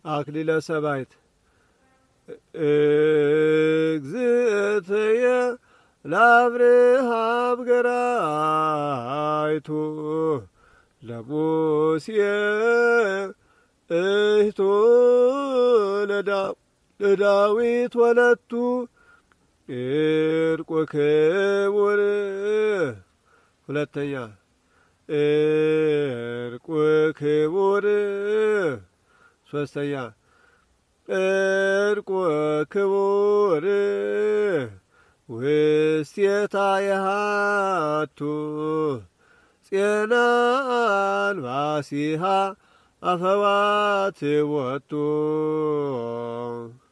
አክሊለ ሰማዕት እግዝእትየ ለአብርሃም ገራይቱ ለሙሴ እህቱ ለዳዊት ወለቱ ዕርቁ ክቡር። ሁለተኛ ዕርቁ ክቡር። ሶስተኛ ዕርቁ ክቡር ውስቴታ የሃቱ ጼና አልባሲሃ አፈዋት ወጡ